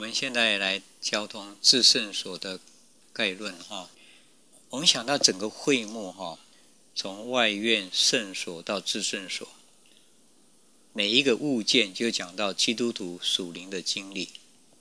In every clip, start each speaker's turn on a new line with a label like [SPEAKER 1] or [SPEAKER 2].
[SPEAKER 1] 们现在来交通至圣所的概论哈。我们想到整个会幕哈，从外院圣所到至圣所，每一个物件就讲到基督徒属灵的经历。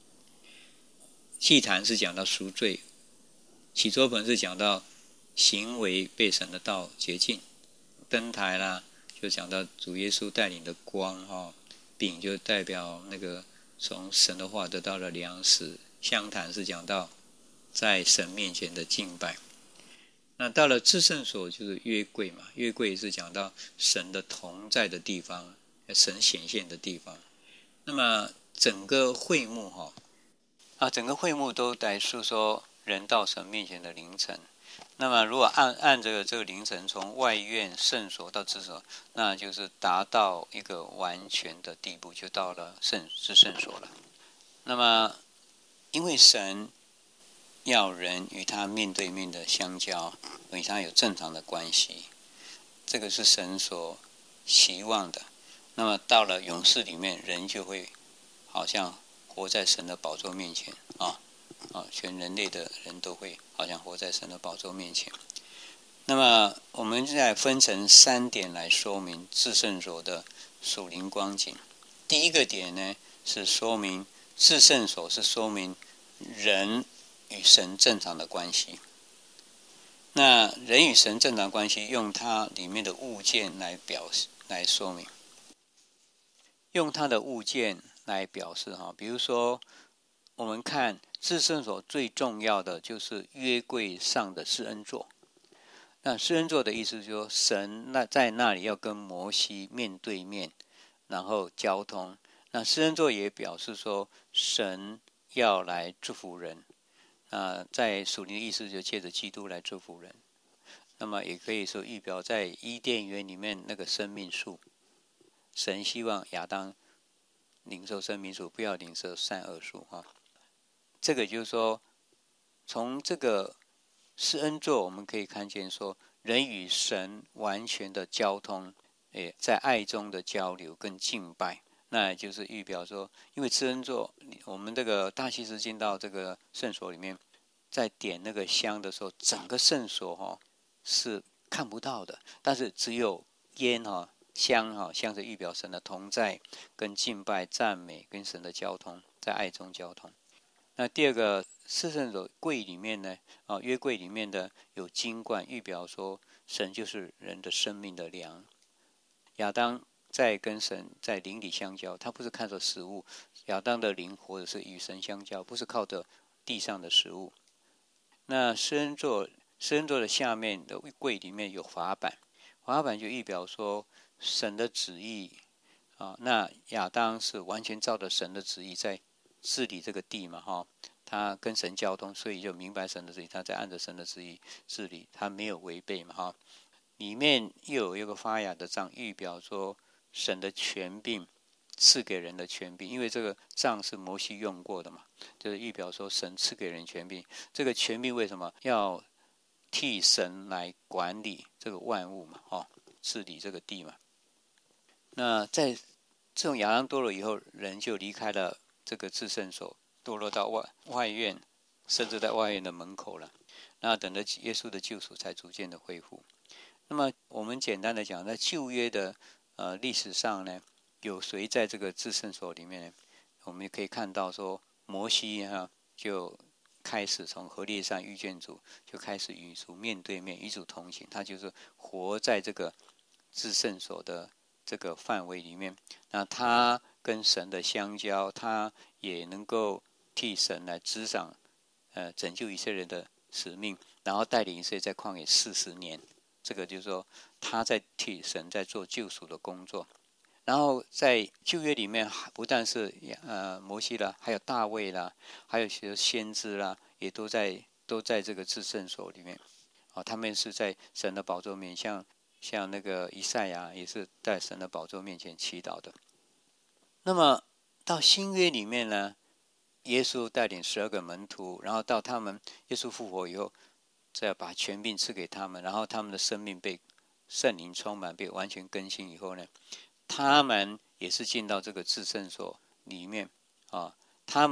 [SPEAKER 1] 祭坛是讲到赎罪，起桌盆是讲到行为被神的道洁净，灯台啦就讲到主耶稣带领的光哈，饼就代表那个从神的话得到了粮食，香坛是讲到在神面前的敬拜。那到了至圣所就是约柜嘛，约柜是讲到神的同在的地方，神显现的地方。那么整个会幕整个会幕都来诉说人到神面前的凌晨。那么如果按这个凌晨从外院圣所到至所，那就是达到一个完全的地步，就到了至圣所了。那么因为神要人与他面对面的相交，与他有正常的关系，这个是神所希望的。那么到了永世里面，人就会好像活在神的宝座面前全人类的人都会好像活在神的宝座面前。那么我们现在分成3点来说明至圣所的属灵光景。第一个点呢，是说明至圣所是说明人与神正常的关系。那人与神正常关系，用它里面的物件来说明，用它的物件来表示比如说我们看至圣所最重要的就是约柜上的施恩座。那施恩座的意思就是说，神在那里要跟摩西面对面，然后交通。那施恩座也表示说，神要来祝福人。在属灵的意思就借着基督来祝福人。那么也可以说预表在伊甸园里面那个生命树，神希望亚当领受生命树，不要领受善恶树这个就是说，从这个施恩座我们可以看见说，人与神完全的交通，在爱中的交流跟敬拜。那也就是预表说，因为施恩座，我们这个大祭司进到这个圣所里面，在点那个香的时候，整个圣所是看不到的，但是只有烟香是预表神的同在跟敬拜赞美跟神的交通，在爱中交通。那第二个至圣所柜里面呢，约柜里面的有金冠，预表说神就是人的生命的粮。亚当在跟神在灵里相交，他不是看着食物，亚当的灵或者是与神相交，不是靠着地上的食物。那施恩座的下面的柜里面有法版，法版就预表说神的旨意那亚当是完全照着神的旨意在治理这个地嘛他跟神交通，所以就明白神的旨意，他在按着神的旨意治理，他没有违背嘛里面又有一个发芽的杖，预表说神的权柄赐给人的权柄，因为这个杖是摩西用过的嘛，就是预表说神赐给人权柄。这个权柄为什么要替神来管理这个万物嘛治理这个地嘛。那在这种亚当堕落以后，人就离开了这个至圣所，堕落到外院，甚至在外院的门口了。那等着耶稣的救赎才逐渐的恢复。那么我们简单的讲，在旧约的历史上呢，有谁在这个至圣所里面呢？我们可以看到说，摩西就开始从河烈山遇见主，就开始与主面对面，与主同行。他就是活在这个至圣所的这个范围里面。那他跟神的相交，他也能够替神来执掌拯救以色列人的使命，然后带领以色列在旷野40年。这个就是说，他在替神在做救赎的工作。然后在旧约里面，不但是摩西啦，还有大卫啦，还有些先知啦，也都在这个至圣所里面他们是在神的宝座面，像那个以赛亚也是在神的宝座面前祈祷的。那么到新约里面呢，耶稣带领12个门徒，然后到他们耶稣复活以后，再要把权柄赐给他们，然后他们的生命被圣灵充满，被完全更新以后呢，他们也是进到这个至圣所里面他们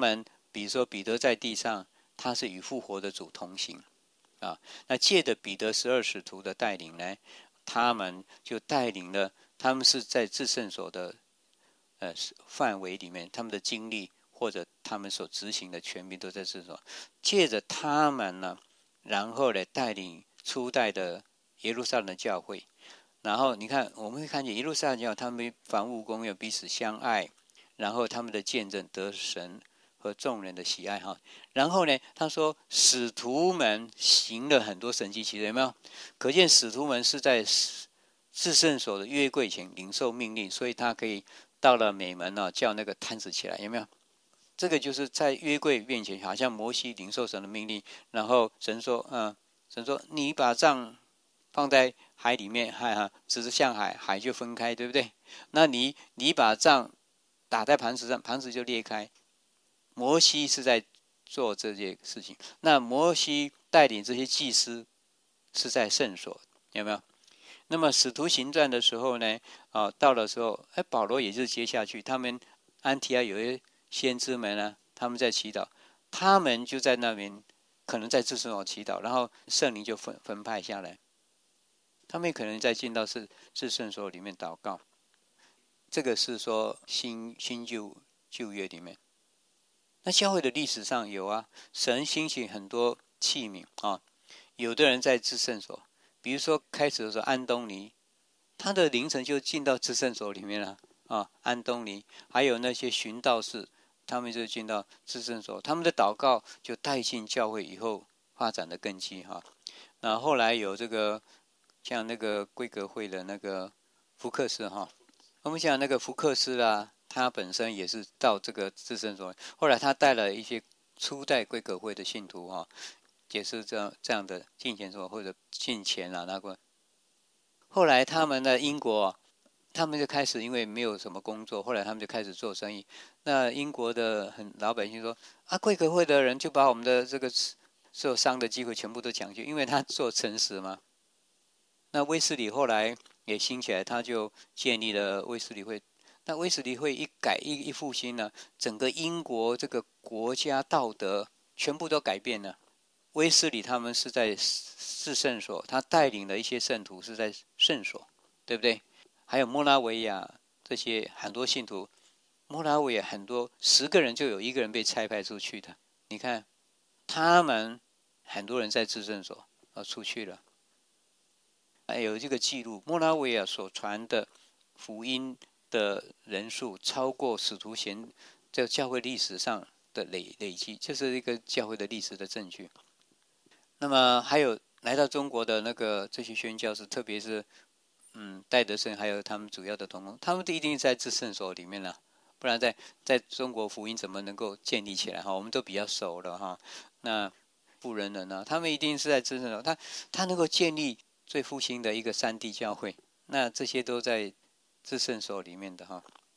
[SPEAKER 1] 比如说彼得在地上，他是与复活的主同行啊。那借着彼得12使徒的带领呢，他们就带领了，他们是在至圣所的范围里面，他们的经历或者他们所执行的权柄都在至圣所。借着他们呢，然后呢带领初代的耶路撒冷的教会。然后你看，我们会看见耶路撒冷教他们房屋公用，彼此相爱，然后他们的见证得神和众人的喜爱哈。然后呢，他说使徒们行了很多神迹奇事，有没有？可见使徒们是在至圣所的约柜前领受命令，所以他可以到了美门叫那个摊子起来，有没有？这个就是在约柜面前，好像摩西领受神的命令，然后神说你把杖放在海里面，指向海，海就分开，对不对？那你把杖打在磐石上，磐石就裂开。摩西是在做这件事情，那摩西带领这些祭司是在圣所，有没有？那么使徒行传的时候呢，到的时候，保罗也是接下去，他们安提阿有些先知们呢，他们在祈祷，他们就在那边可能在至圣所祈祷，然后圣灵就分派下来，他们可能在进到至圣所里面祷告。这个是说新旧约里面。那教会的历史上有啊，神兴起很多器皿啊，有的人在至圣所，比如说开始的时候安东尼，他的凌晨就进到至圣所里面了啊。安东尼还有那些寻道士，他们就进到至圣所，他们的祷告就带进教会以后发展的根基哈。那后来有这个像那个贵格会的那个福克斯哈，我们讲那个福克斯啦，他本身也是到这个至圣所，后来他带了一些初代贵格会的信徒哈，也是这样的进钱所或者进钱啦那个。后来他们的英国，他们就开始因为没有什么工作，后来他们就开始做生意。那英国的老百姓说啊，贵格会的人就把我们的这个受伤的机会全部都抢去，因为他做诚实嘛。那威斯理后来也兴起来，他就建立了威斯理会。那威斯理会一复兴呢，整个英国这个国家道德全部都改变了。威斯理他们是在至圣所，他带领的一些圣徒是在圣所，对不对？还有莫拉维亚这些很多信徒，莫拉维亚很多10个人就有1个人被差派出去的。你看，他们很多人在至圣所出去了。有这个记录，莫拉维亚所传的福音的人数超过使徒行在教会历史上的累积，这是一个教会的历史的证据。那么还有来到中国的那个这些宣教士，特别是戴德生还有他们主要的同工，他们都一定在至圣所里面了，不然在中国福音怎么能够建立起来哈？我们都比较熟了哈。那富人呢，他们一定是在至圣所，他能够建立最复兴的一个3地教会，那这些都在至圣所里面的哈。